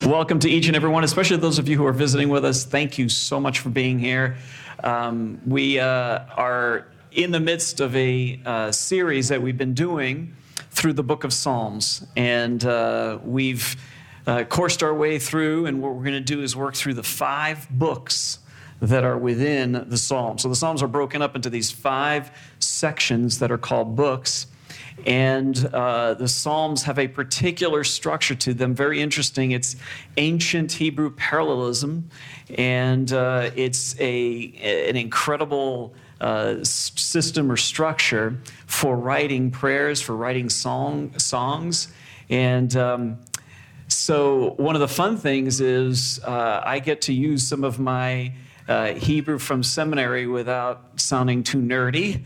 Welcome to each and every one, especially those of you who are visiting with us. Thank you so much for being here. We are in the midst of a series that we've been doing through the book of Psalms. And we've coursed our way through, and what we're going to do is work through the 5 books that are within the Psalms. So the Psalms are broken up into these 5 sections that are called books. And the Psalms have a particular structure to them, very interesting. It's ancient Hebrew parallelism, and it's an incredible system or structure for writing prayers, for writing songs. And so one of the fun things is I get to use some of my Hebrew from seminary without sounding too nerdy.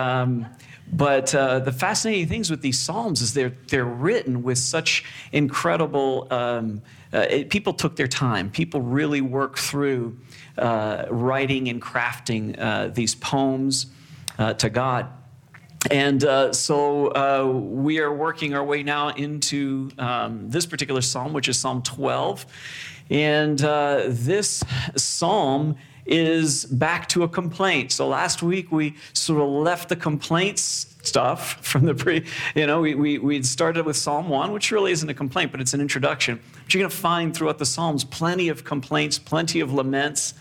But the fascinating things with these Psalms is they're written with such incredible, people took their time. People really worked through writing and crafting these poems to God. And so we are working our way now into this particular Psalm, which is Psalm 12. And this Psalm is back to a complaint. So last week we sort of left the complaints stuff from the we started with Psalm 1, which really isn't a complaint, but it's an introduction. But you're going to find throughout the Psalms plenty of complaints, plenty of laments.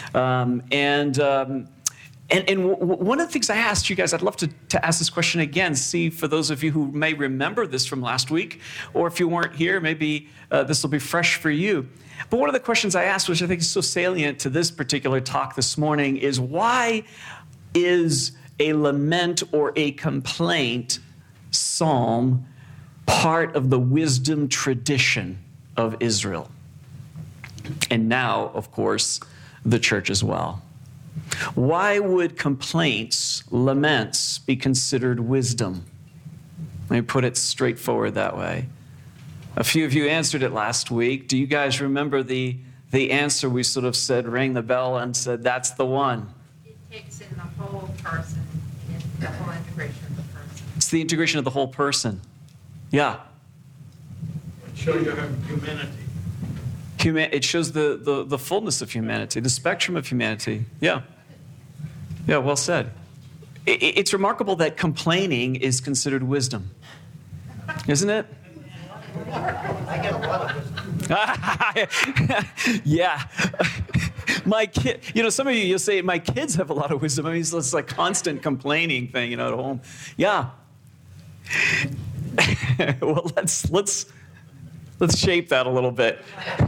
And one of the things I asked you guys, I'd love to ask this question again, see for those of you who may remember this from last week, or if you weren't here, maybe this will be fresh for you. But one of the questions I asked, which I think is so salient to this particular talk this morning, is why is a lament or a complaint psalm part of the wisdom tradition of Israel? And now, of course, the church as well. Why would complaints, laments, be considered wisdom? Let me put it straightforward that way. A few of you answered it last week. Do you guys remember the answer we sort of said, rang the bell and said, that's the one? It takes in the whole person, the whole integration of the person. It's the integration of the whole person. Yeah. It shows you humanity. It shows the fullness of humanity, the spectrum of humanity. Yeah. Yeah, well said. It's remarkable that complaining is considered wisdom. Isn't it? I get a lot of wisdom. Yeah. My kid, some of you'll say, my kids have a lot of wisdom. I mean, it's like constant complaining thing, at home. Yeah. Well, let's shape that a little bit.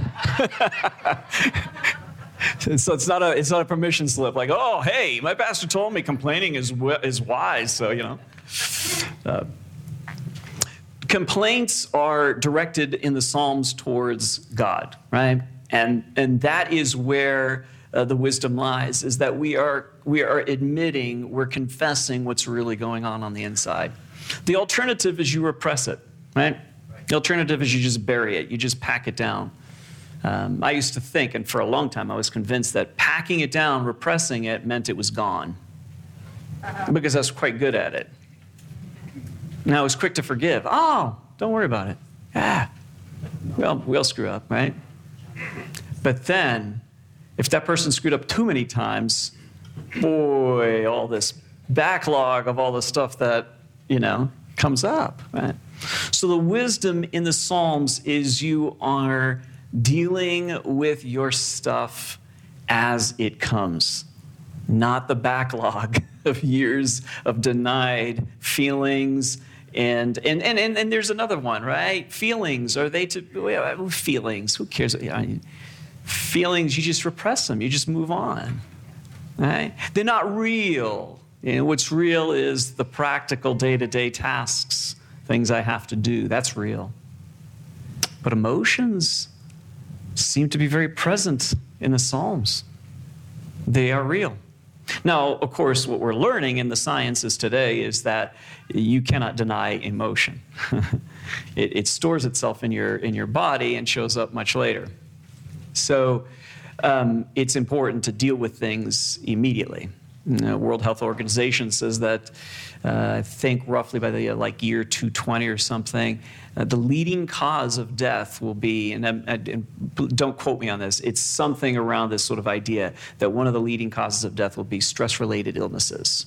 So it's not a permission slip like, oh, hey, my pastor told me complaining is wise, so, Complaints are directed in the Psalms towards God, right? And that is where the wisdom lies, is that we are admitting, we're confessing what's really going on the inside. The alternative is you repress it, right? The alternative is you just bury it, you just pack it down. I used to think, and for a long time I was convinced that packing it down, repressing it, meant it was gone. Because I was quite good at it. And I was quick to forgive. Oh, don't worry about it. Well, we all screw up, right? But then, if that person screwed up too many times, boy, all this backlog of all the stuff that, comes up, right? So the wisdom in the Psalms is you are dealing with your stuff as it comes, not the backlog of years of denied feelings. And there's another one, right? Feelings, feelings, who cares? Feelings, you just repress them. You just move on, right? They're not real. What's real is the practical day-to-day tasks, things I have to do. That's real. But emotions seem to be very present in the Psalms. They are real. Now, of course, what we're learning in the sciences today is that you cannot deny emotion. It stores itself in your body and shows up much later. So it's important to deal with things immediately. World Health Organization says that I think roughly by the year 220 or something, the leading cause of death will be, and don't quote me on this, it's something around this sort of idea that one of the leading causes of death will be stress-related illnesses.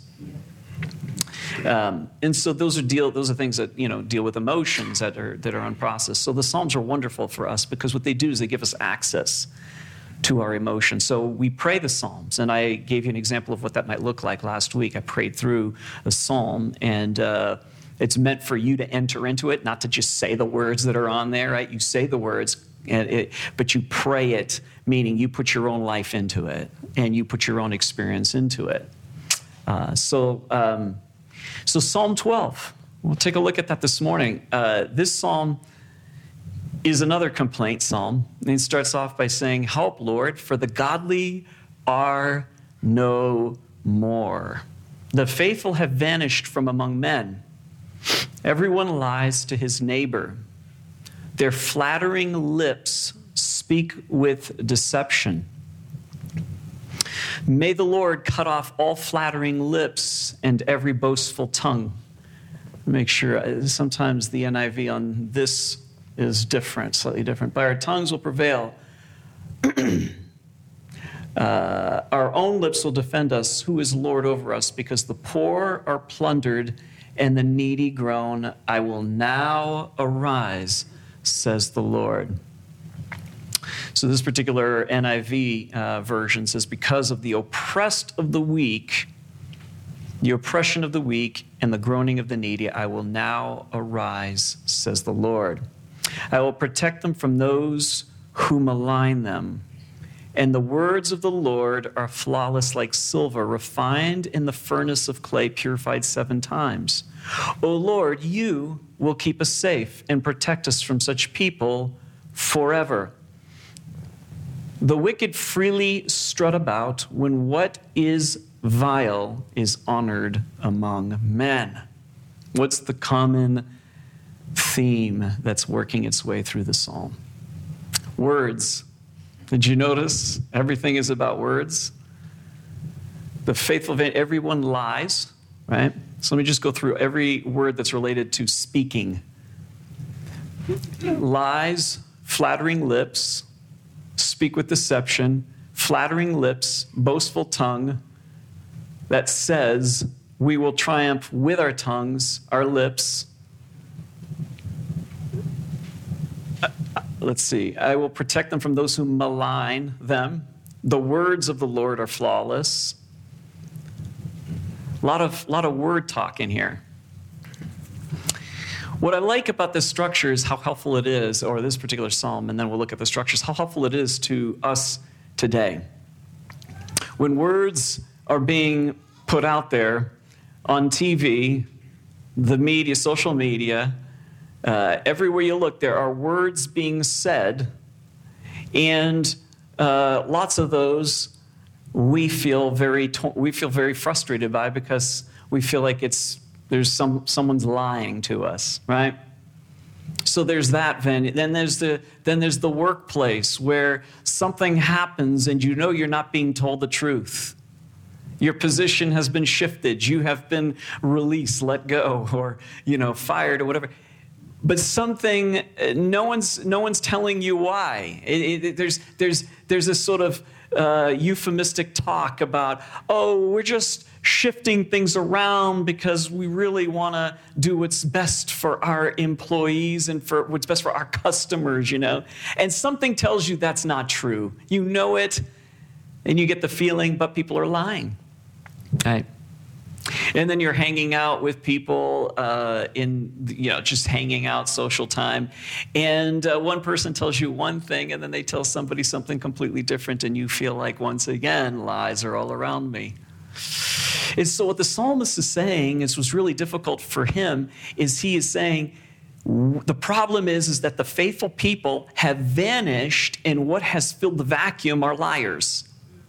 And so those are things that deal with emotions that are unprocessed. So the Psalms are wonderful for us because what they do is they give us access to our emotions. So we pray the Psalms, and I gave you an example of what that might look like last week. I prayed through a psalm, and it's meant for you to enter into it, not to just say the words that are on there, right? You say the words, but you pray it, meaning you put your own life into it, and you put your own experience into it. So Psalm 12, we'll take a look at that this morning. This psalm is another complaint psalm. And it starts off by saying, "Help, Lord, for the godly are no more. The faithful have vanished from among men. Everyone lies to his neighbor. Their flattering lips speak with deception. May the Lord cut off all flattering lips and every boastful tongue." Make sure, sometimes the NIV on this is different, slightly different. "By our tongues will prevail. Our own lips will defend us. Who is Lord over us? Because the poor are plundered and the needy groan. I will now arise, says the Lord." So this particular NIV version says, "Because of the oppressed of the weak, the oppression of the weak and the groaning of the needy, I will now arise, says the Lord. I will protect them from those who malign them. And the words of the Lord are flawless like silver, refined in the furnace of clay, purified 7 times. O Lord, you will keep us safe and protect us from such people forever. The wicked freely strut about when what is vile is honored among men." What's the common theme that's working its way through the psalm? Words. Did you notice everything is about words? The faithful, everyone lies, right? So let me just go through every word that's related to speaking. Lies, flattering lips, speak with deception, flattering lips, boastful tongue that says we will triumph with our tongues, our lips. Let's see. I will protect them from those who malign them. The words of the Lord are flawless. A lot of word talk in here. What I like about this structure is how helpful it is, or this particular psalm, and then we'll look at the structures, how helpful it is to us today. When words are being put out there on TV, the media, social media, everywhere you look, there are words being said, and lots of those we feel very frustrated by because we feel like someone's lying to us, right? So there's that venue. Then there's the workplace where something happens and you know you're not being told the truth. Your position has been shifted. You have been released, let go, or fired or whatever. But something, no one's telling you why. There's this sort of euphemistic talk about, we're just shifting things around because we really want to do what's best for our employees and for what's best for our customers, And something tells you that's not true. You know it, and you get the feeling, but people are lying, right? And then you're hanging out with people just hanging out, social time. And one person tells you one thing, and then they tell somebody something completely different, and you feel like, once again, lies are all around me. And so what the psalmist is saying, is what's really difficult for him, is he is saying, the problem is that the faithful people have vanished, and what has filled the vacuum are liars.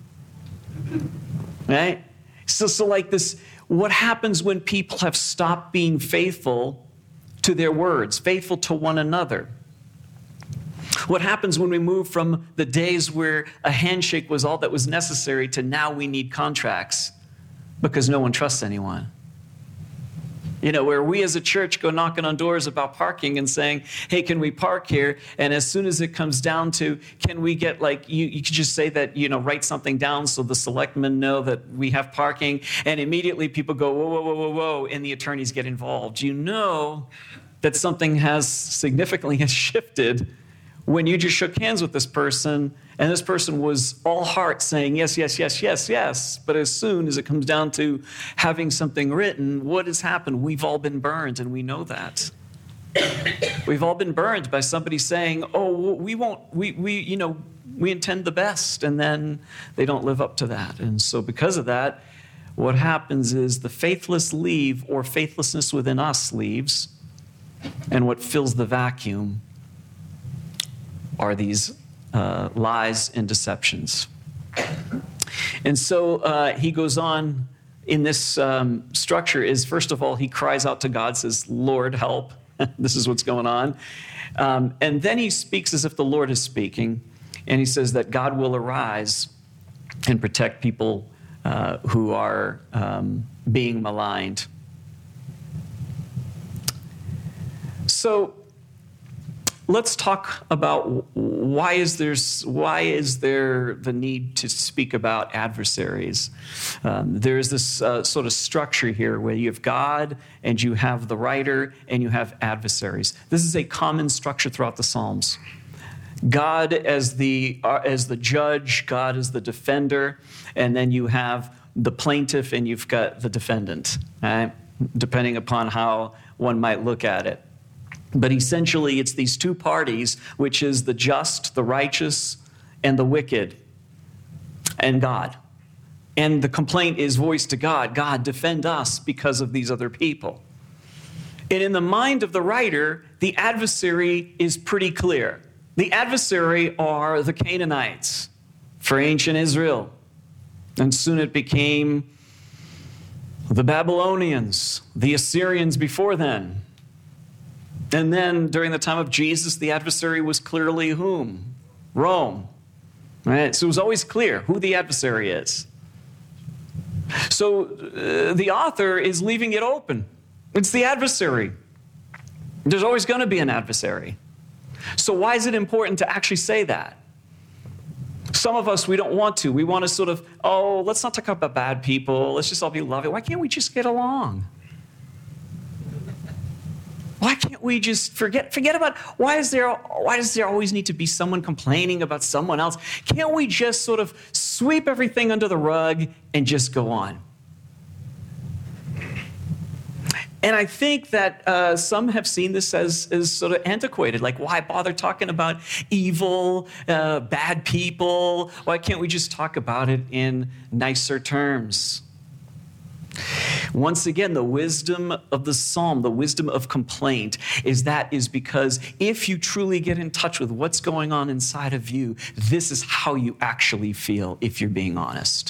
Right? So like this, what happens when people have stopped being faithful to their words, faithful to one another? What happens when we move from the days where a handshake was all that was necessary to now we need contracts? because no one trusts anyone. Where we as a church go knocking on doors about parking and saying, hey, can we park here? And as soon as it comes down to, can we get you could just say that, write something down so the selectmen know that we have parking. And immediately people go, whoa, whoa, whoa, whoa, whoa, and the attorneys get involved. You know that something has significantly shifted when you just shook hands with this person, and this person was all heart saying, yes, yes, yes, yes, yes. But as soon as it comes down to having something written, what has happened? We've all been burned, and we know that. We've all been burned by somebody saying, oh, we intend the best, and then they don't live up to that. And so because of that, what happens is the faithless leave, or faithlessness within us leaves, and what fills the vacuum are these lies and deceptions. And so he goes on in this structure is, first of all, he cries out to God, says, Lord, help. This is what's going on. And then he speaks as if the Lord is speaking, and he says that God will arise and protect people who are being maligned. So let's talk about why is there the need to speak about adversaries. There's this sort of structure here where you have God and you have the writer and you have adversaries. This is a common structure throughout the Psalms. God as the judge, God as the defender, and then you have the plaintiff and you've got the defendant, right? Depending upon how one might look at it. But essentially, it's these two parties, which is the just, the righteous, and the wicked, and God. And the complaint is voiced to God. God, defend us because of these other people. And in the mind of the writer, the adversary is pretty clear. The adversary are the Canaanites for ancient Israel. And soon it became the Babylonians, the Assyrians before then. And then during the time of Jesus, the adversary was clearly whom? Rome. Right? So it was always clear who the adversary is. So the author is leaving it open. It's the adversary. There's always going to be an adversary. So why is it important to actually say that? Some of us, we don't want to. We want to sort of, let's not talk about bad people. Let's just all be loving. Why can't we just get along? Why can't we just forget about, why does there always need to be someone complaining about someone else? Can't we just sort of sweep everything under the rug and just go on? And I think that some have seen this as sort of antiquated. Like, why bother talking about evil, bad people? Why can't we just talk about it in nicer terms? Once again, the wisdom of the psalm, the wisdom of complaint, is because if you truly get in touch with what's going on inside of you, this is how you actually feel if you're being honest.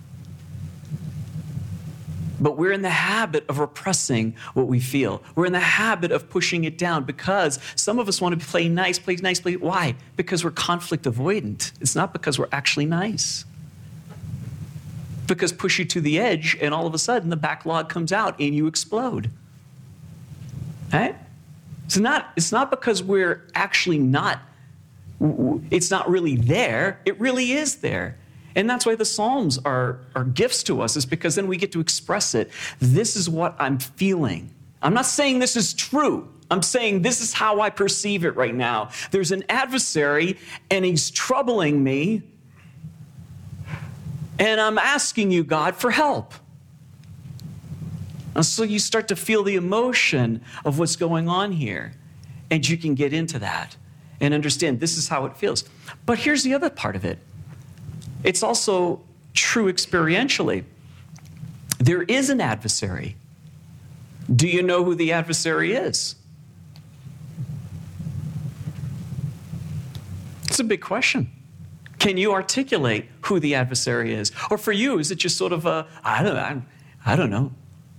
But we're in the habit of repressing what we feel. We're in the habit of pushing it down because some of us want to play nice. Why? Because we're conflict avoidant. It's not because we're actually nice. Because push you to the edge, and all of a sudden the backlog comes out and you explode. Right? It's not because we're actually not, it's not really there. It really is there. And that's why the Psalms are gifts to us, is because then we get to express it. This is what I'm feeling. I'm not saying this is true. I'm saying this is how I perceive it right now. There's an adversary, and he's troubling me. And I'm asking you, God, for help. And so you start to feel the emotion of what's going on here. And you can get into that and understand this is how it feels. But here's the other part of it. It's also true experientially. There is an adversary. Do you know who the adversary is? It's a big question. Can you articulate who the adversary is? Or for you, is it just sort of I don't know.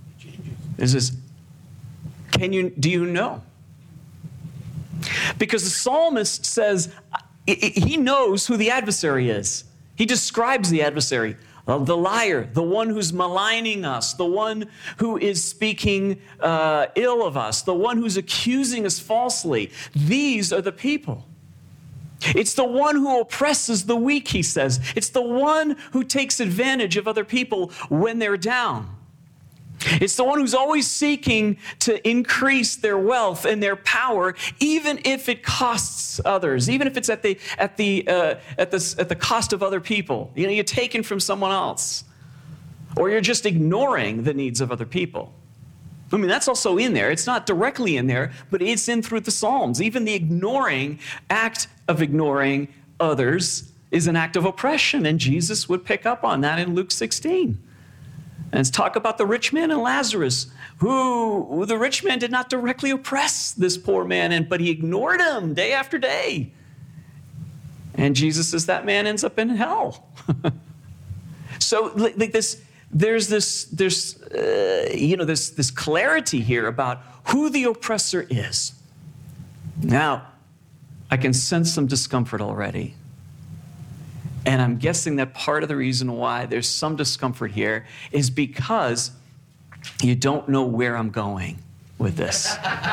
Do you know? Because the psalmist says he knows who the adversary is. He describes the adversary. the liar, the one who's maligning us, the one who is speaking ill of us, the one who's accusing us falsely. These are the people. It's the one who oppresses the weak, he says. It's the one who takes advantage of other people when they're down. It's the one who's always seeking to increase their wealth and their power, even if it costs others, even if it's at the cost of other people. You know, you're taken from someone else, or you're just ignoring the needs of other people. I mean, that's also in there. It's not directly in there, but it's in through the Psalms. Even the act of ignoring others is an act of oppression, and Jesus would pick up on that in Luke 16. And let's talk about the rich man and Lazarus, who the rich man did not directly oppress this poor man, but he ignored him day after day. And Jesus says that man ends up in hell. So like this, there's this clarity here about who the oppressor is. Now, I can sense some discomfort already. And I'm guessing that part of the reason why there's some discomfort here is because you don't know where I'm going with this.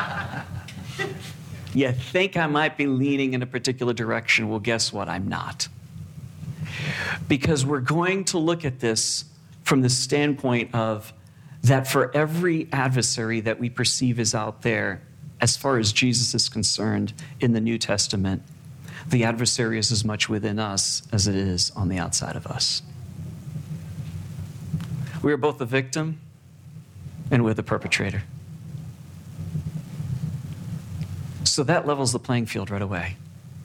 You think I might be leaning in a particular direction. Well, guess what? I'm not. Because we're going to look at this from the standpoint of that for every adversary that we perceive is out there, as far as Jesus is concerned in the New Testament, the adversary is as much within us as it is on the outside of us. We are both the victim and we're the perpetrator. So that levels the playing field right away.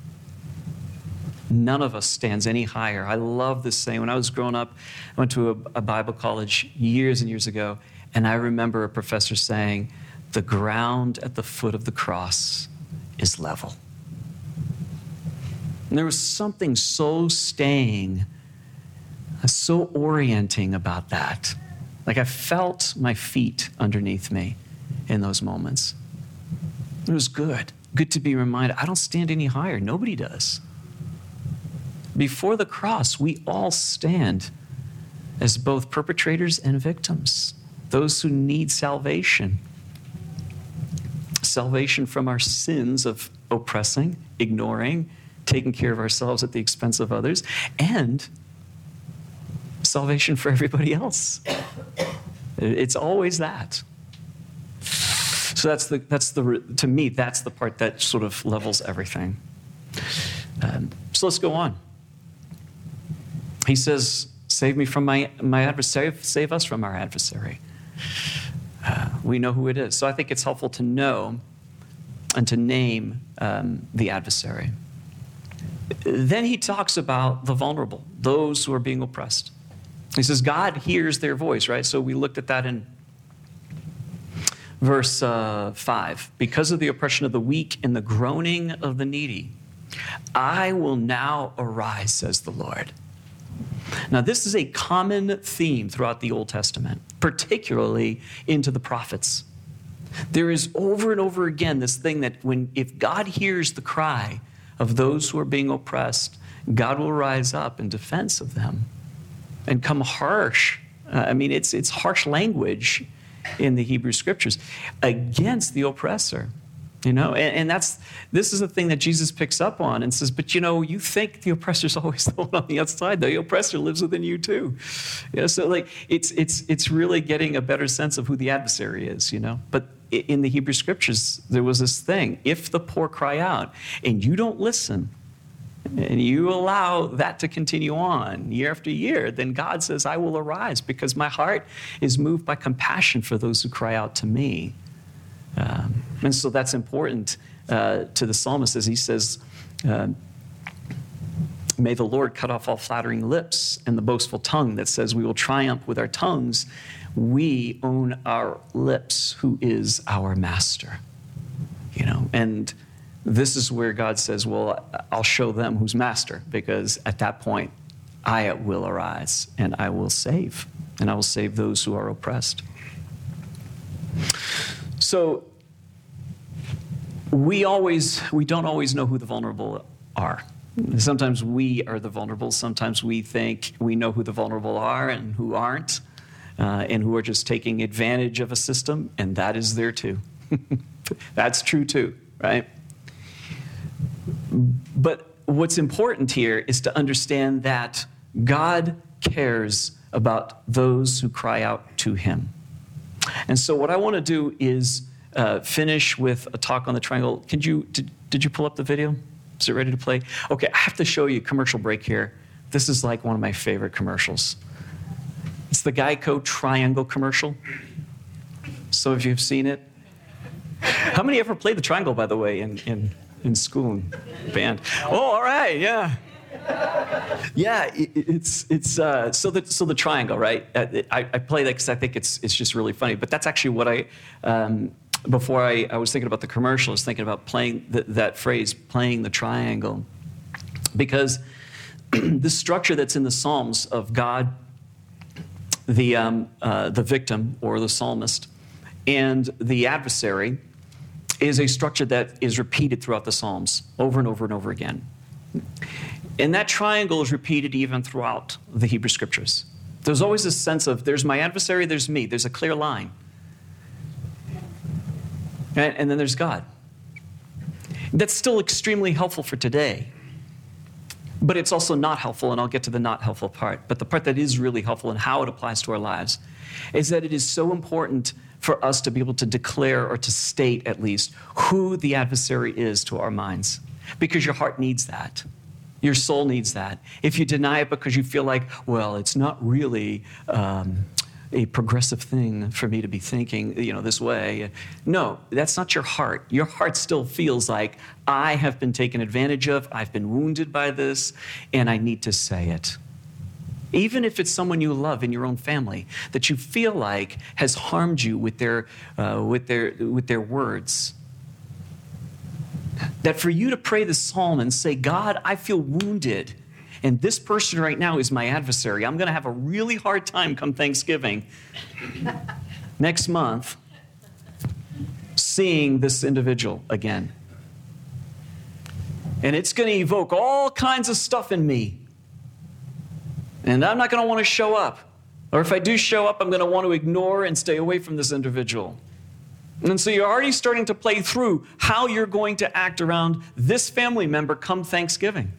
None of us stands any higher. I love this saying. When I was growing up, I went to a Bible college years and years ago, and I remember a professor saying, the ground at the foot of the cross is level. And there was something so staying, so orienting about that. Like I felt my feet underneath me in those moments. It was good. Good to be reminded, I don't stand any higher. Nobody does. Before the cross, we all stand as both perpetrators and victims, those who need salvation. Salvation from our sins of oppressing, ignoring, taking care of ourselves at the expense of others, and salvation for everybody else. It's always that. So to me, that's the part that sort of levels everything. So let's go on. He says, save me from my adversary, save us from our adversary. We know who it is. So I think it's helpful to know and to name the adversary. Then he talks about the vulnerable, those who are being oppressed. He says, God hears their voice, right? So we looked at that in verse 5. Because of the oppression of the weak and the groaning of the needy, I will now arise, says the Lord. Now, this is a common theme throughout the Old Testament, particularly into the prophets. There is over and over again this thing that if God hears the cry of those who are being oppressed, God will rise up in defense of them and come harsh. It's harsh language in the Hebrew Scriptures against the oppressor. And this is the thing that Jesus picks up on and says, but you think the oppressor's always the one on the outside. The oppressor lives within you too. So it's really getting a better sense of who the adversary is, But in the Hebrew Scriptures, there was this thing. If the poor cry out and you don't listen and you allow that to continue on year after year, then God says, I will arise because my heart is moved by compassion for those who cry out to me. And so that's important to the psalmist as he says, may the Lord cut off all flattering lips and the boastful tongue that says we will triumph with our tongues. We own our lips, who is our master. And this is where God says, well, I'll show them who's master, because at that point, I will arise and I will save, and I will save those who are oppressed. So we don't always know who the vulnerable are. Sometimes we are the vulnerable. Sometimes we think we know who the vulnerable are and who aren't, and who are just taking advantage of a system, and that is there too. That's true too, right? But what's important here is to understand that God cares about those who cry out to him. And so what I want to do is finish with a talk on the triangle. Did you pull up the video? Is it ready to play? Okay, I have to show you a commercial break here. This is like one of my favorite commercials. It's the Geico Triangle commercial. Some of you have seen it. How many ever played the triangle, by the way, in school and band? Oh, all right, yeah. Yeah, so the triangle, right? I play that because I think it's just really funny. But that's actually what before I was thinking about the commercial, I was thinking about playing that phrase, playing the triangle. Because the structure that's in the Psalms of God, the victim or the psalmist, and the adversary is a structure that is repeated throughout the Psalms over and over and over again. And that triangle is repeated even throughout the Hebrew Scriptures. There's always a sense of, there's my adversary, there's me. There's a clear line. And then there's God. That's still extremely helpful for today. But it's also not helpful, and I'll get to the not helpful part. But the part that is really helpful and how it applies to our lives is that it is so important for us to be able to declare, or to state at least, who the adversary is to our minds. Because your heart needs that. Your soul needs that. If you deny it because you feel like, well, it's not really a progressive thing for me to be thinking, this way. No, that's not your heart. Your heart still feels like, I have been taken advantage of, I've been wounded by this, and I need to say it. Even if it's someone you love in your own family that you feel like has harmed you with their words. That for you to pray the psalm and say, God, I feel wounded, and this person right now is my adversary. I'm going to have a really hard time come Thanksgiving next month seeing this individual again. And it's going to evoke all kinds of stuff in me. And I'm not going to want to show up. Or if I do show up, I'm going to want to ignore and stay away from this individual. And so you're already starting to play through how you're going to act around this family member come Thanksgiving.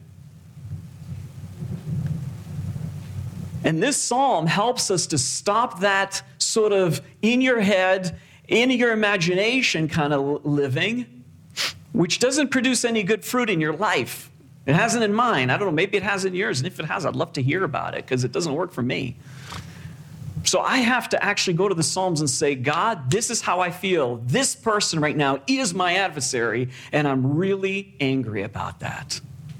And this psalm helps us to stop that sort of in your head, in your imagination kind of living, which doesn't produce any good fruit in your life. It hasn't in mine. I don't know, maybe it has in yours. And if it has, I'd love to hear about it because it doesn't work for me. So I have to actually go to the Psalms and say, God, this is how I feel. This person right now is my adversary, and I'm really angry about that.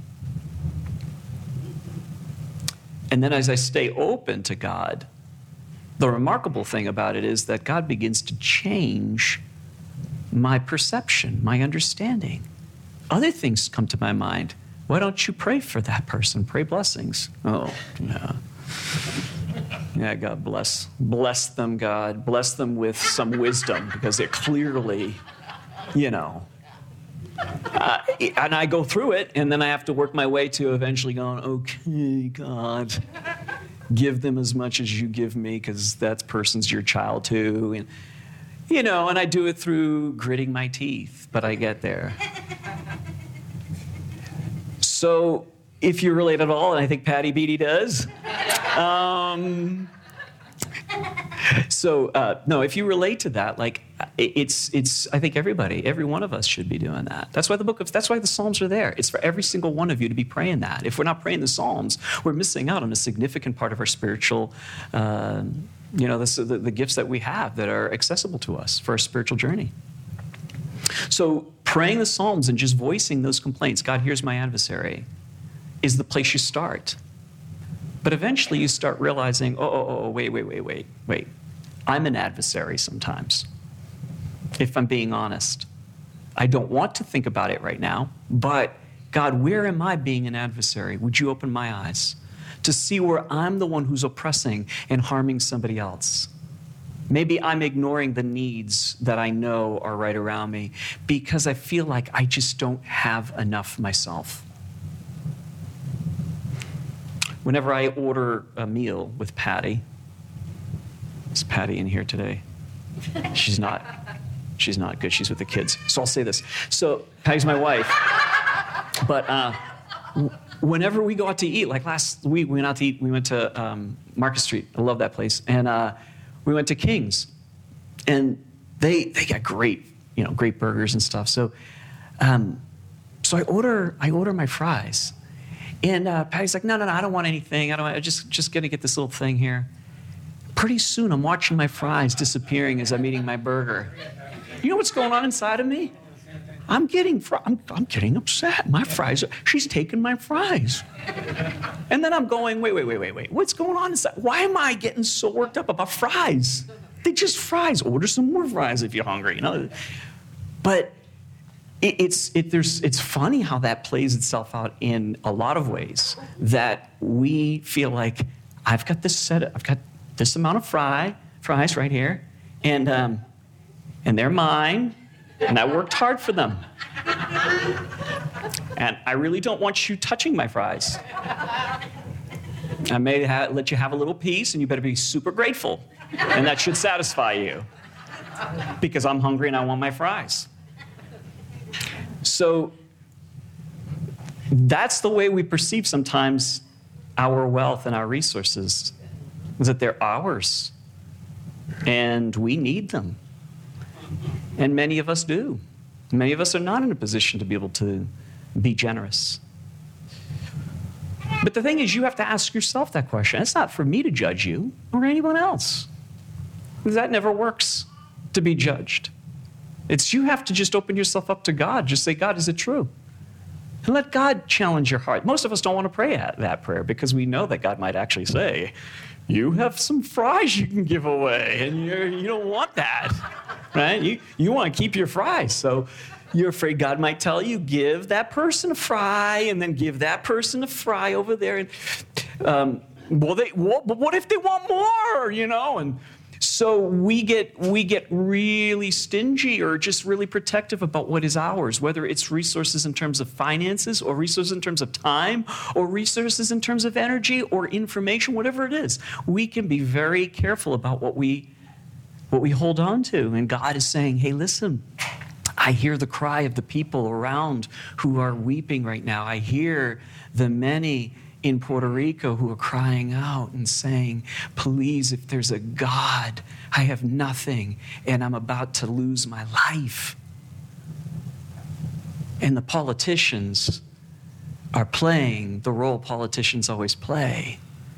And then as I stay open to God, the remarkable thing about it is that God begins to change my perception, my understanding. Other things come to my mind. Why don't you pray for that person? Pray blessings. Oh, no. Yeah, God bless them, God. Bless them with some wisdom because they're clearly, and I go through it, and then I have to work my way to eventually going, okay, God, give them as much as you give me because that person's your child too. And, and I do it through gritting my teeth, but I get there. So if you relate at all, and I think Patty Beatty does, no, if you relate to that, like it's. I think every one of us should be doing that. That's why the Psalms are there. It's for every single one of you to be praying that. If we're not praying the Psalms, we're missing out on a significant part of our spiritual, the gifts that we have that are accessible to us for our spiritual journey. So praying the Psalms and just voicing those complaints, God, here's my adversary, is the place you start. But eventually you start realizing, wait. I'm an adversary sometimes, if I'm being honest. I don't want to think about it right now, but God, where am I being an adversary? Would you open my eyes to see where I'm the one who's oppressing and harming somebody else? Maybe I'm ignoring the needs that I know are right around me because I feel like I just don't have enough myself. whenever I order a meal with Patty, is Patty in here today? She's not good. She's with the kids. So I'll say this. So Patty's my wife. But whenever we go out to eat, like last week we went out to eat, we went to Market Street. I love that place. And we went to King's. And they got great burgers and stuff. So I order my fries. And Patty's like, no, I don't want anything. I'm just going to get this little thing here. Pretty soon, I'm watching my fries disappearing as I'm eating my burger. You know what's going on inside of me? I'm getting upset. My fries, she's taking my fries. And then I'm going, wait. What's going on inside? Why am I getting so worked up about fries? They're just fries. Order some more fries if you're hungry, But it's funny how that plays itself out in a lot of ways, that we feel like I've got this amount of fries right here, and they're mine, and I worked hard for them. And I really don't want you touching my fries. I may let you have a little piece, and you better be super grateful, and that should satisfy you, because I'm hungry and I want my fries. So that's the way we perceive sometimes our wealth and our resources, is that they're ours, and we need them. And many of us do. Many of us are not in a position to be able to be generous. But the thing is, you have to ask yourself that question. It's not for me to judge you or anyone else, because that never works, to be judged. You have to just open yourself up to God. Just say, God, is it true? And let God challenge your heart. Most of us don't want to pray that prayer because we know that God might actually say, you have some fries you can give away, and you don't want that, right? You want to keep your fries. So you're afraid God might tell you, give that person a fry, and then give that person a fry over there. And but what if they want more, And so we get really stingy or just really protective about what is ours, whether it's resources in terms of finances or resources in terms of time or resources in terms of energy or information, whatever it is. We can be very careful about what we hold on to. And God is saying, hey, listen, I hear the cry of the people around who are weeping right now. I hear the many in Puerto Rico who are crying out and saying, please, if there's a God, I have nothing and I'm about to lose my life. And the politicians are playing the role politicians always play.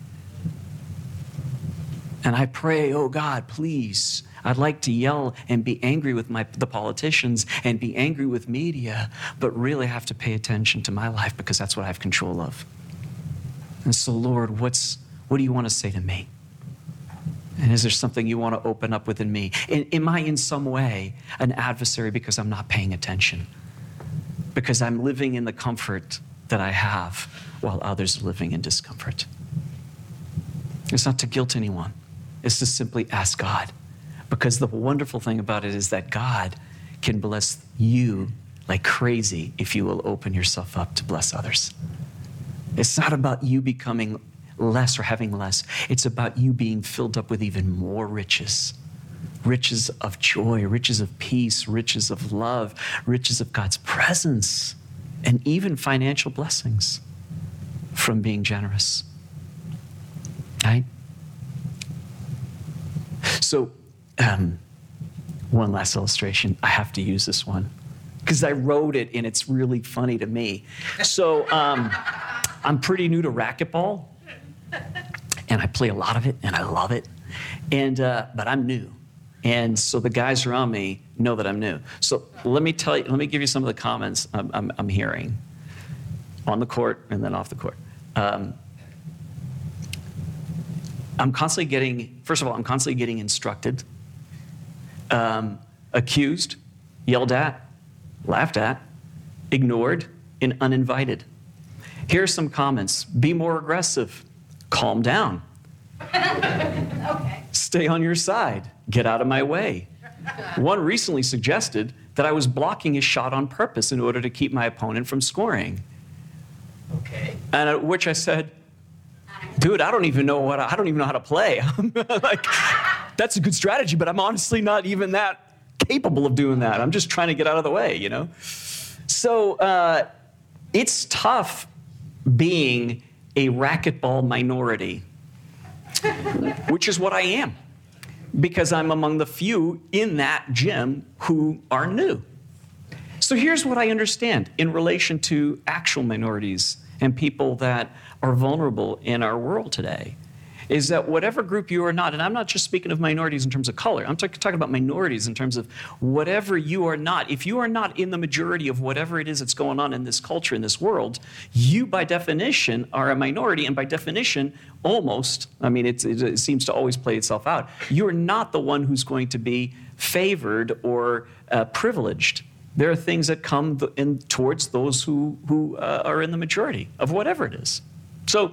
And I pray, oh God, please, I'd like to yell and be angry with the politicians and be angry with media, but really have to pay attention to my life because that's what I have control of. And so, Lord, what do you want to say to me? And is there something you want to open up within me? Am I in some way an adversary because I'm not paying attention? Because I'm living in the comfort that I have while others are living in discomfort? It's not to guilt anyone. It's to simply ask God. Because the wonderful thing about it is that God can bless you like crazy if you will open yourself up to bless others. It's not about you becoming less or having less. It's about you being filled up with even more riches. Riches of joy, riches of peace, riches of love, riches of God's presence, and even financial blessings from being generous. Right? So, one last illustration. I have to use this one because I wrote it and it's really funny to me. So, I'm pretty new to racquetball, and I play a lot of it, and I love it. But I'm new, and so the guys around me know that I'm new. So let me give you some of the comments I'm hearing on the court and then off the court. I'm constantly getting instructed, accused, yelled at, laughed at, ignored, and uninvited. Here are some comments. Be more aggressive. Calm down. Okay. Stay on your side. Get out of my way. One recently suggested that I was blocking his shot on purpose in order to keep my opponent from scoring. Okay. And at which I said, dude, I don't even know how to play. Like, that's a good strategy, but I'm honestly not even that capable of doing that. I'm just trying to get out of the way, you know? So it's tough being a racquetball minority, which is what I am, because I'm among the few in that gym who are new. So here's what I understand in relation to actual minorities and people that are vulnerable in our world today, is that whatever group you are not, and I'm not just speaking of minorities in terms of color, I'm talking about minorities in terms of whatever you are not, if you are not in the majority of whatever it is that's going on in this culture, in this world, you by definition are a minority, and by definition, almost, I mean, it seems to always play itself out, you're not the one who's going to be favored or privileged. There are things that come towards those who are in the majority of whatever it is. So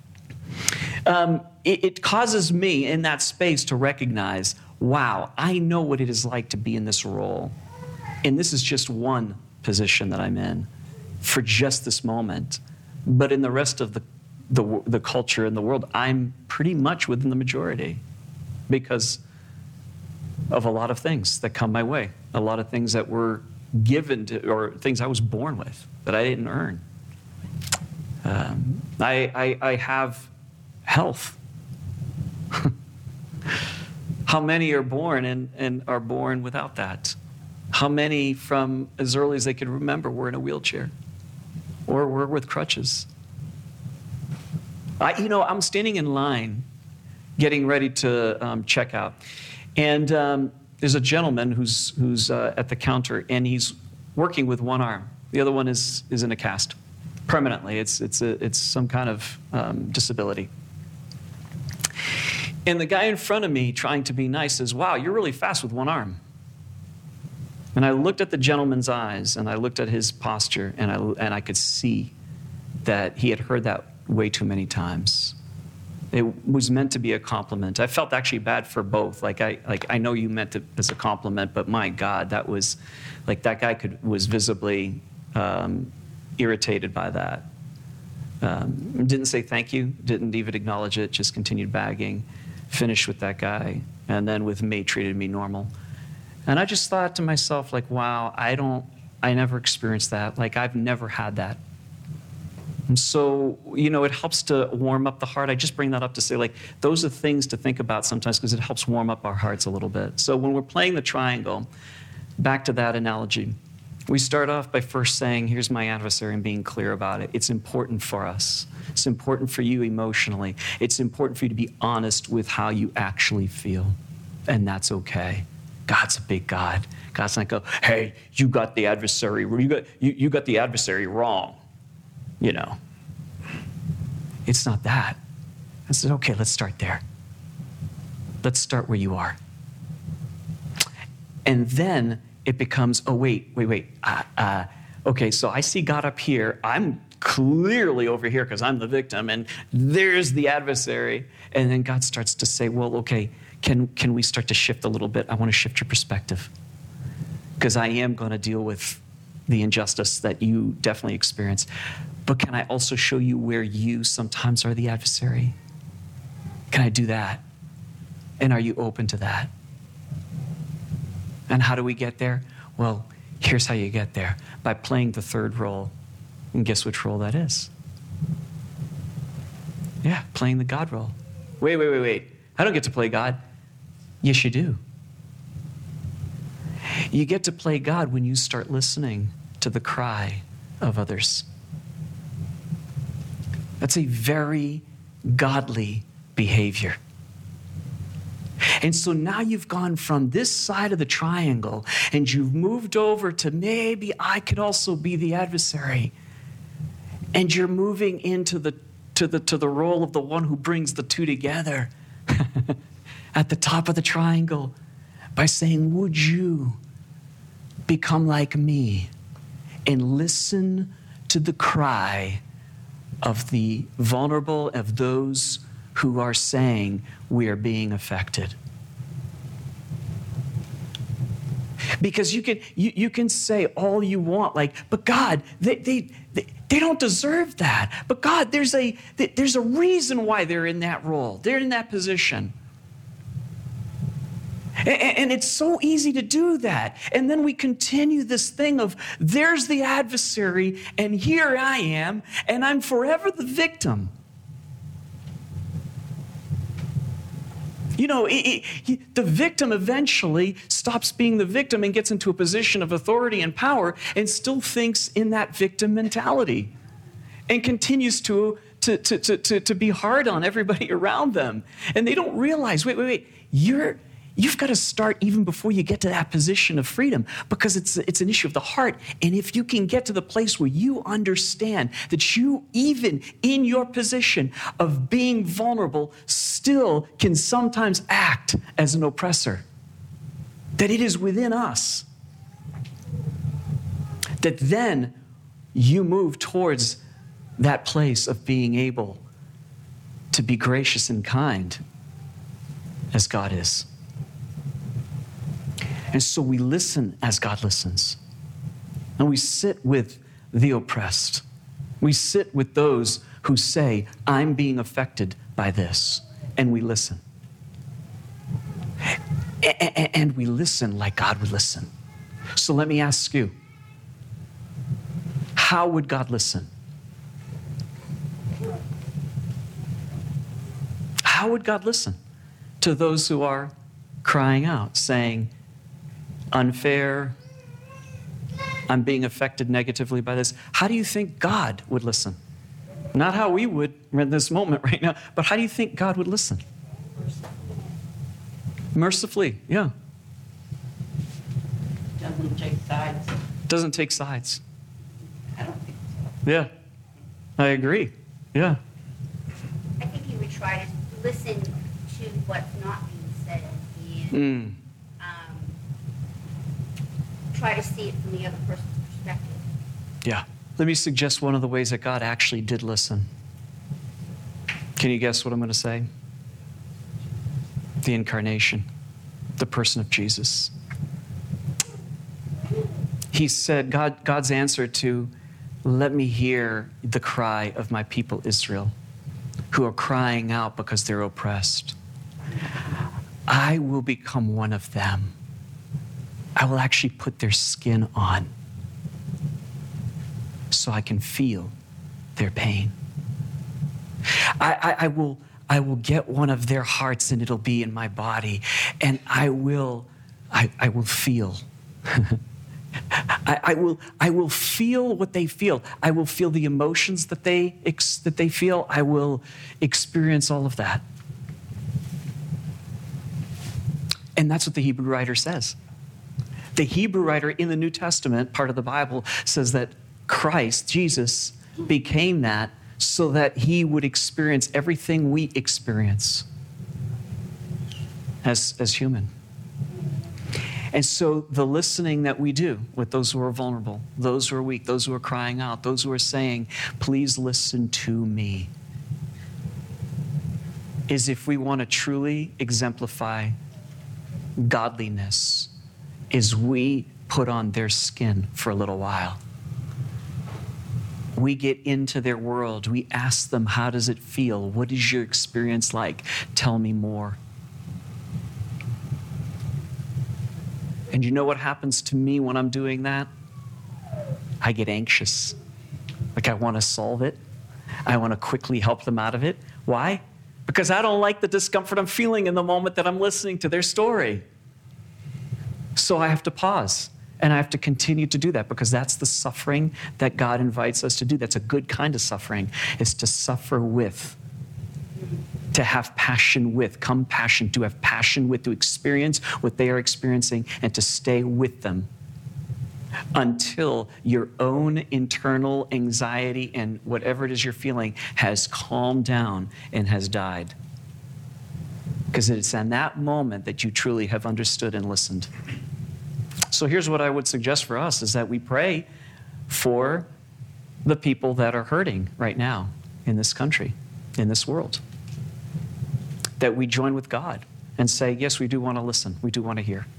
it causes me in that space to recognize, wow, I know what it is like to be in this role. And this is just one position that I'm in for just this moment. But in the rest of the culture and the world, I'm pretty much within the majority because of a lot of things that come my way, a lot of things that were given to, or things I was born with that I didn't earn. I have health. How many are born and are born without that? How many from as early as they could remember were in a wheelchair or were with crutches? I'm standing in line getting ready to check out. And there's a gentleman who's at the counter, and he's working with one arm. The other one is in a cast permanently. It's some kind of disability. And the guy in front of me, trying to be nice, says, "Wow, you're really fast with one arm." And I looked at the gentleman's eyes, and I looked at his posture, and I could see that he had heard that way too many times. It was meant to be a compliment. I felt actually bad for both. I know you meant it as a compliment, but my God, that was like that guy was visibly irritated by that. Didn't say thank you, didn't even acknowledge it, just continued bagging, finished with that guy, and then with me, treated me normal. And I just thought to myself, like, wow, I never experienced that. Like, I've never had that. And so, it helps to warm up the heart. I just bring that up to say, like, those are things to think about sometimes because it helps warm up our hearts a little bit. So when we're playing the triangle, back to that analogy, we start off by first saying, here's my adversary, and being clear about it. It's important for us. It's important for you emotionally. It's important for you to be honest with how you actually feel. And that's okay. God's a big God. God's not go, hey, you got the adversary. You got the adversary wrong. It's not that. I said, okay, let's start there. Let's start where you are. And then it becomes, oh, wait. Okay, so I see God up here. I'm clearly over here because I'm the victim, and there's the adversary. And then God starts to say, well, okay, can we start to shift a little bit? I want to shift your perspective because I am going to deal with the injustice that you definitely experience. But can I also show you where you sometimes are the adversary? Can I do that? And are you open to that? And how do we get there? Well, here's how you get there. By playing the third role. And guess which role that is? Yeah, playing the God role. Wait. I don't get to play God. Yes, you do. You get to play God when you start listening to the cry of others. That's a very godly behavior. And so now you've gone from this side of the triangle and you've moved over to maybe I could also be the adversary. And you're moving into the role of the one who brings the two together at the top of the triangle by saying, would you become like me and listen to the cry of the vulnerable, of those who are saying we are being affected. Because you can say all you want, like, but God, they They don't deserve that. But God, there's a reason why they're in that role. They're in that position. And it's so easy to do that. And then we continue this thing of there's the adversary, and here I am, and I'm forever the victim. You know, the victim eventually stops being the victim and gets into a position of authority and power and still thinks in that victim mentality and continues to be hard on everybody around them. And they don't realize, wait, you've got to start even before you get to that position of freedom, because it's an issue of the heart. And if you can get to the place where you understand that you, even in your position of being vulnerable, still can sometimes act as an oppressor, that it is within us, that then you move towards that place of being able to be gracious and kind as God is. And so we listen as God listens. And we sit with the oppressed. We sit with those who say, I'm being affected by this. And we listen. And we listen like God would listen. So let me ask you, how would God listen? How would God listen to those who are crying out, saying, unfair, I'm being affected negatively by this? How do you think God would listen? Not how we would in this moment right now, but how do you think God would listen? Mercifully, yeah. Doesn't take sides. Doesn't take sides. I don't think so. Yeah, I agree. Yeah. I think he would try to listen to what's not being said and try to see it from the other person's perspective. Yeah. Let me suggest one of the ways that God actually did listen. Can you guess what I'm going to say? The incarnation, the person of Jesus. He said, God's answer to, let me hear the cry of my people Israel, who are crying out because they're oppressed. I will become one of them. I will actually put their skin on so I can feel their pain. I will get one of their hearts and it'll be in my body, and I will feel. I will feel what they feel. I will feel the emotions that they feel. I will experience all of that. And that's what the Hebrew writer says. The Hebrew writer in the New Testament, part of the Bible, says that Christ, Jesus, became that so that he would experience everything we experience as human. And so the listening that we do with those who are vulnerable, those who are weak, those who are crying out, those who are saying, please listen to me, is if we want to truly exemplify godliness, is we put on their skin for a little while. We get into their world. We ask them, how does it feel? What is your experience like? Tell me more. And you know what happens to me when I'm doing that? I get anxious. Like I want to solve it. I want to quickly help them out of it. Why? Because I don't like the discomfort I'm feeling in the moment that I'm listening to their story. So I have to pause, and I have to continue to do that, because that's the suffering that God invites us to do. That's a good kind of suffering, is to suffer with, to have passion with, compassion, to have passion with, to experience what they are experiencing, and to stay with them until your own internal anxiety and whatever it is you're feeling has calmed down and has died. Because it's in that moment that you truly have understood and listened. So here's what I would suggest for us, is that we pray for the people that are hurting right now in this country, in this world. That we join with God and say, yes, we do want to listen. We do want to hear.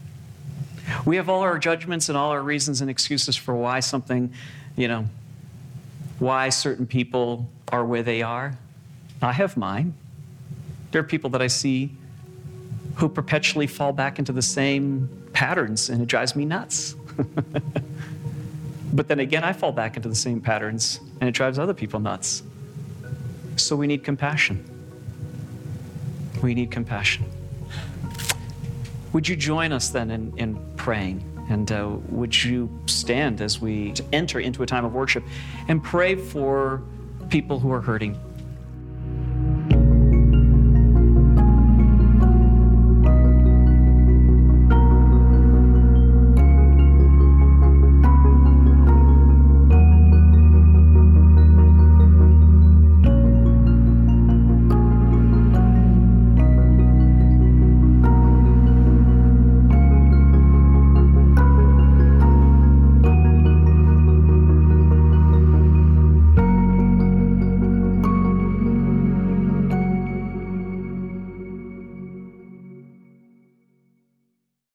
We have all our judgments and all our reasons and excuses for why something, why certain people are where they are. I have mine. There are people that I see who perpetually fall back into the same patterns, and it drives me nuts. But then again, I fall back into the same patterns, and it drives other people nuts. So we need compassion. We need compassion. Would you join us then in praying? And would you stand as we enter into a time of worship and pray for people who are hurting?